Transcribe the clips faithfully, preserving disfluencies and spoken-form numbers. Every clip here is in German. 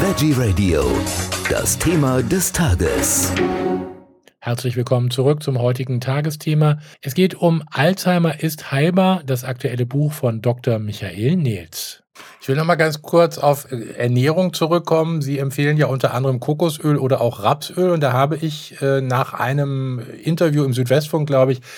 Veggie Radio, das Thema des Tages. Herzlich willkommen zurück zum heutigen Tagesthema. Es geht um Alzheimer ist heilbar, das aktuelle Buch von Doktor Michael Nehls. Ich will noch mal ganz kurz auf äh, Ernährung zurückkommen. Sie empfehlen ja unter anderem Kokosöl oder auch Rapsöl. Und da habe ich äh, nach einem Interview im Südwestfunk, glaube ich,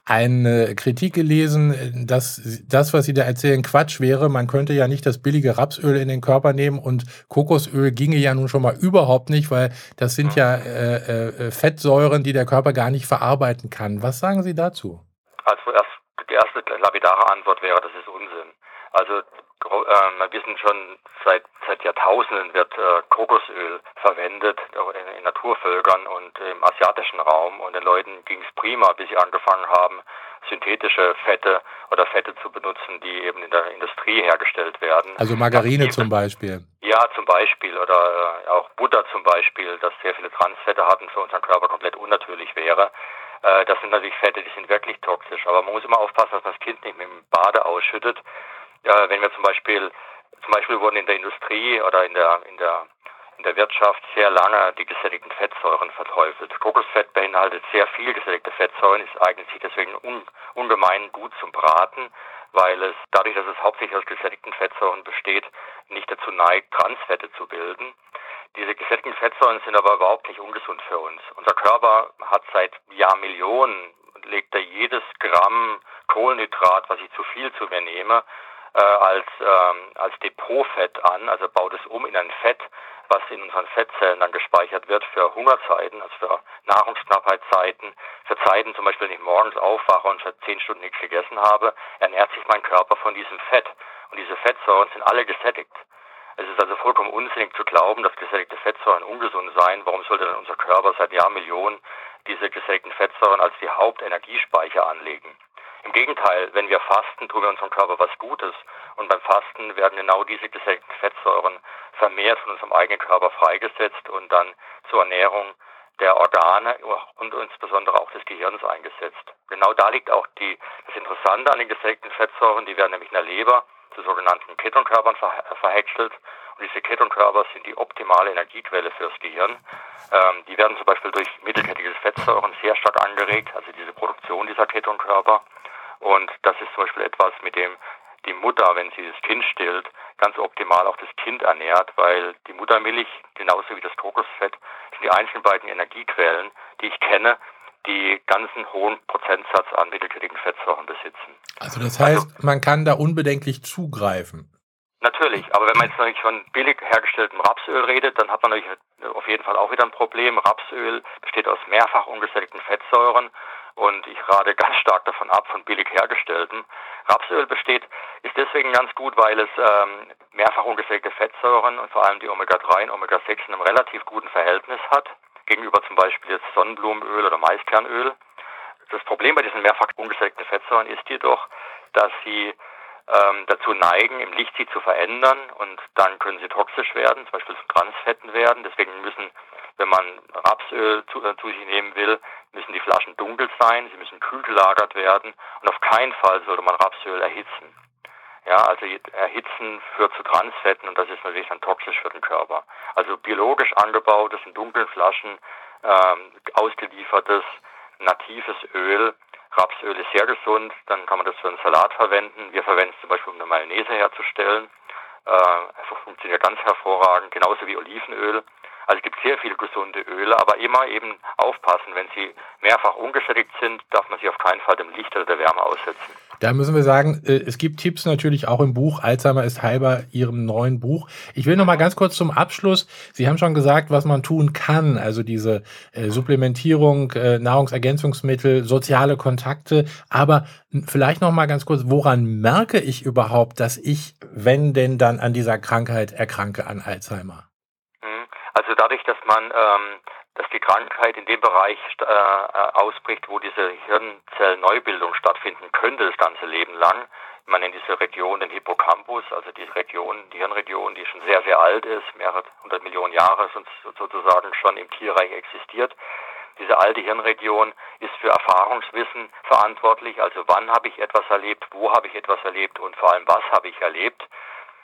eine Kritik gelesen, äh, dass das, was Sie da erzählen, Quatsch wäre. Man könnte ja nicht das billige Rapsöl in den Körper nehmen und Kokosöl ginge ja nun schon mal überhaupt nicht, weil das sind ja äh, äh, Fettsäuren, die der Körper gar nicht verarbeiten kann. Was sagen Sie dazu? Also erst, die erste lapidare Antwort wäre, das ist Unsinn. Also gro- äh, wir wissen schon, seit, seit Jahrtausenden wird äh, Kokosöl verwendet auch in, in Naturvölkern und im asiatischen Raum. Und den Leuten ging es prima, bis sie angefangen haben, synthetische Fette oder Fette zu benutzen, die eben in der Industrie hergestellt werden. Also Margarine zum Beispiel. Ja, zum Beispiel. Oder äh, auch Butter zum Beispiel, das sehr viele Transfette hat und für unseren Körper komplett unnatürlich wäre. Äh, das sind natürlich Fette, die sind wirklich toxisch. Aber man muss immer aufpassen, dass man das Kind nicht mit dem Bade ausschüttet. Ja, wenn wir zum Beispiel, zum Beispiel wurden in der Industrie oder in der, in der, in der Wirtschaft sehr lange die gesättigten Fettsäuren verteufelt. Kokosfett beinhaltet sehr viel gesättigte Fettsäuren, ist eignet sich deswegen un, ungemein gut zum Braten, weil es dadurch, dass es hauptsächlich aus gesättigten Fettsäuren besteht, nicht dazu neigt, Transfette zu bilden. Diese gesättigten Fettsäuren sind aber überhaupt nicht ungesund für uns. Unser Körper hat seit Jahrmillionen, legt er jedes Gramm Kohlenhydrat, was ich zu viel zu mir nehme, äh, als, ähm, als Depotfett an, also baut es um in ein Fett, was in unseren Fettzellen dann gespeichert wird für Hungerzeiten, also für Nahrungsknappheitszeiten, für Zeiten zum Beispiel, wenn ich morgens aufwache und für zehn Stunden nichts gegessen habe, ernährt sich mein Körper von diesem Fett. Und diese Fettsäuren sind alle gesättigt. Es ist also vollkommen unsinnig zu glauben, dass gesättigte Fettsäuren ungesund seien. Warum sollte dann unser Körper seit Jahrmillionen diese gesättigten Fettsäuren als die Hauptenergiespeicher anlegen? Im Gegenteil, wenn wir fasten, tun wir unserem Körper was Gutes. Und beim Fasten werden genau diese gesättigten Fettsäuren vermehrt von unserem eigenen Körper freigesetzt und dann zur Ernährung der Organe und insbesondere auch des Gehirns eingesetzt. Genau da liegt auch die, das Interessante an den gesättigten Fettsäuren. Die werden nämlich in der Leber zu sogenannten Ketonkörpern ver verhäckselt. Und diese Ketonkörper sind die optimale Energiequelle fürs Gehirn. Ähm, die werden zum Beispiel durch mittelkettige Fettsäuren sehr stark angeregt, also diese Produktion dieser Ketonkörper. Und das ist zum Beispiel etwas, mit dem die Mutter, wenn sie das Kind stillt, ganz optimal auch das Kind ernährt, weil die Muttermilch, genauso wie das Kokosfett, sind die einzigen beiden Energiequellen, die ich kenne, die ganzen hohen Prozentsatz an mittelkettigen Fettsäuren besitzen. Also das heißt, also, man kann da unbedenklich zugreifen. Natürlich, aber wenn man jetzt natürlich von billig hergestelltem Rapsöl redet, dann hat man natürlich auf jeden Fall auch wieder ein Problem. Rapsöl besteht aus mehrfach ungesättigten Fettsäuren und ich rate ganz stark davon ab, von billig hergestelltem. Rapsöl besteht, ist deswegen ganz gut, weil es ähm, mehrfach ungesättigte Fettsäuren und vor allem die Omega drei und Omega sechs in einem relativ guten Verhältnis hat, gegenüber zum Beispiel jetzt Sonnenblumenöl oder Maiskernöl. Das Problem bei diesen mehrfach ungesättigten Fettsäuren ist jedoch, dass sie ähm, dazu neigen, im Licht sie zu verändern und dann können sie toxisch werden, zum Beispiel zu Transfetten werden. Deswegen müssen, wenn man Rapsöl zu, äh, zu sich nehmen will, müssen die Flaschen dunkel sein, sie müssen kühl gelagert werden und auf keinen Fall sollte man Rapsöl erhitzen. Ja, also Erhitzen führt zu Transfetten und das ist natürlich dann toxisch für den Körper. Also biologisch angebautes, in dunklen Flaschen ähm, ausgeliefertes, natives Öl. Rapsöl ist sehr gesund, dann kann man das für einen Salat verwenden. Wir verwenden es zum Beispiel, um eine Mayonnaise herzustellen. Äh, funktioniert ganz hervorragend, genauso wie Olivenöl. Also es gibt sehr viele gesunde Öle, aber immer eben aufpassen, wenn sie mehrfach ungesättigt sind, darf man sie auf keinen Fall dem Licht oder der Wärme aussetzen. Da müssen wir sagen, es gibt Tipps natürlich auch im Buch Alzheimer ist heilbar, Ihrem neuen Buch. Ich will noch mal ganz kurz zum Abschluss. Sie haben schon gesagt, was man tun kann, also diese äh, Supplementierung, äh, Nahrungsergänzungsmittel, soziale Kontakte. Aber vielleicht noch mal ganz kurz, woran merke ich überhaupt, dass ich, wenn denn dann an dieser Krankheit erkranke, an Alzheimer? Also dadurch, dass man ähm, dass die Krankheit in dem Bereich äh, ausbricht, wo diese Hirnzellneubildung stattfinden könnte, das ganze Leben lang. Man nennt diese Region den Hippocampus, also die Region, die Hirnregion, die schon sehr, sehr alt ist, mehrere hundert Millionen Jahre sozusagen schon im Tierreich existiert. Diese alte Hirnregion ist für Erfahrungswissen verantwortlich, also wann habe ich etwas erlebt, wo habe ich etwas erlebt und vor allem was habe ich erlebt.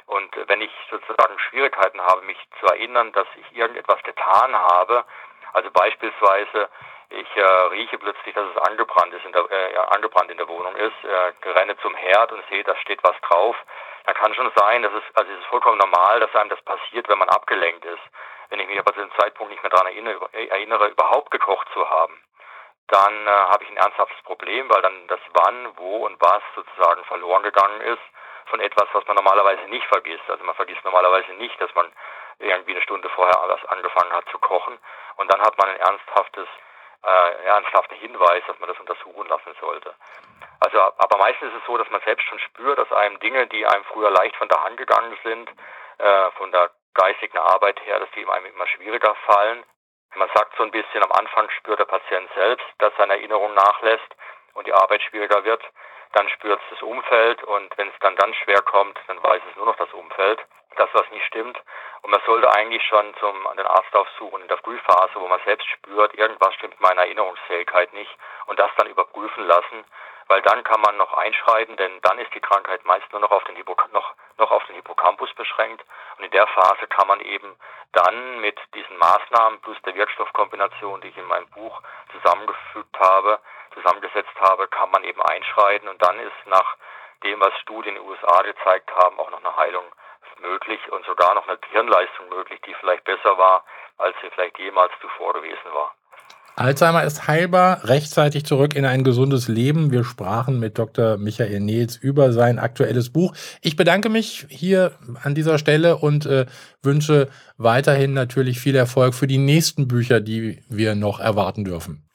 Und wenn ich sozusagen Schwierigkeiten habe, mich zu erinnern, dass ich irgendetwas getan habe, also beispielsweise ich äh, rieche plötzlich, dass es angebrannt ist, in der, äh, ja, angebrannt in der Wohnung ist, äh, renne zum Herd und sehe, da steht was drauf, dann kann schon sein, dass es, also es ist vollkommen normal, dass einem das passiert, wenn man abgelenkt ist. Wenn ich mich aber zu dem Zeitpunkt nicht mehr daran erinnere, erinnere überhaupt gekocht zu haben, dann äh, habe ich ein ernsthaftes Problem, weil dann das Wann, Wo und Was sozusagen verloren gegangen ist von etwas, was man normalerweise nicht vergisst. Also man vergisst normalerweise nicht, dass man irgendwie eine Stunde vorher alles angefangen hat zu kochen. Und dann hat man ein ernsthaftes, äh, ernsthaften Hinweis, dass man das untersuchen lassen sollte. Also, aber meistens ist es so, dass man selbst schon spürt, dass einem Dinge, die einem früher leicht von der Hand gegangen sind, äh, von der geistigen Arbeit her, dass die einem immer schwieriger fallen. Man sagt so ein bisschen, am Anfang spürt der Patient selbst, dass seine Erinnerung nachlässt und die Arbeit schwieriger wird. Dann spürt es das Umfeld und wenn es dann ganz schwer kommt, dann weiß es nur noch das Umfeld, das, was nicht stimmt. Und man sollte eigentlich schon zum, den Arzt aufsuchen in der Frühphase, wo man selbst spürt, irgendwas stimmt mit meiner Erinnerungsfähigkeit nicht und das dann überprüfen lassen, weil dann kann man noch einschreiten, denn dann ist die Krankheit meist nur noch auf den, Hippok- noch, noch auf den Hippocampus beschränkt und in der Phase kann man eben dann mit diesen Maßnahmen plus der Wirkstoffkombination, die ich in meinem Buch zusammengefügt habe, zusammengesetzt habe, kann man eben einschreiten und dann ist nach dem, was Studien in den U S A gezeigt haben, auch noch eine Heilung möglich und sogar noch eine Hirnleistung möglich, die vielleicht besser war, als sie vielleicht jemals zuvor gewesen war. Alzheimer ist heilbar, rechtzeitig zurück in ein gesundes Leben. Wir sprachen mit Doktor Michael Nehls über sein aktuelles Buch. Ich bedanke mich hier an dieser Stelle und äh, wünsche weiterhin natürlich viel Erfolg für die nächsten Bücher, die wir noch erwarten dürfen.